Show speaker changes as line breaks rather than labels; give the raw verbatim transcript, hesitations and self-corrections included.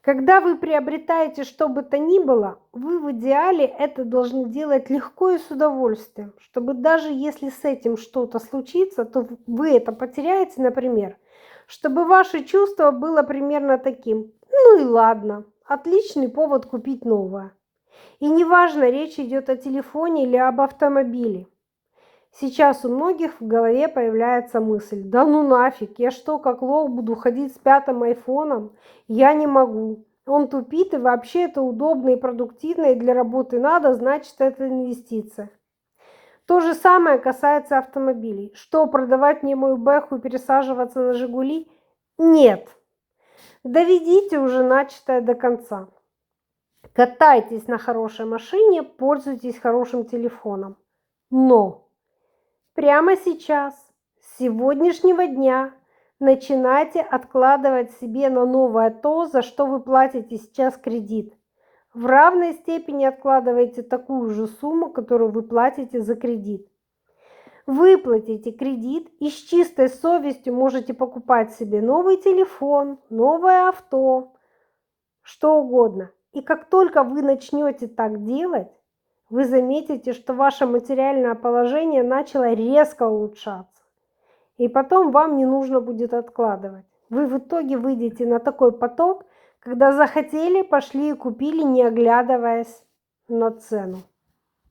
Когда вы приобретаете что бы то ни было, вы в идеале это должны делать легко и с удовольствием, чтобы даже если с этим что-то случится, то вы это потеряете, например, чтобы ваше чувство было примерно таким: ну и ладно, отличный повод купить новое. И неважно, речь идет о телефоне или об автомобиле. Сейчас у многих в голове появляется мысль: да ну нафиг, я что, как лох буду ходить с пятым айфоном? Я не могу. Он тупит, и вообще это удобно и продуктивно, и для работы надо, значит это инвестиция. То же самое касается автомобилей. Что, продавать мне мою Бэху и пересаживаться на Жигули? Нет. Доведите уже начатое до конца. Катайтесь на хорошей машине, пользуйтесь хорошим телефоном. Но прямо сейчас, с сегодняшнего дня, начинайте откладывать себе на новое то, за что вы платите сейчас кредит. В равной степени откладывайте такую же сумму, которую вы платите за кредит. Выплатите кредит и с чистой совестью можете покупать себе новый телефон, новое авто, что угодно. И как только вы начнете так делать, вы заметите, что ваше материальное положение начало резко улучшаться. И потом вам не нужно будет откладывать. Вы в итоге выйдете на такой поток, когда захотели, пошли и купили, не оглядываясь на цену.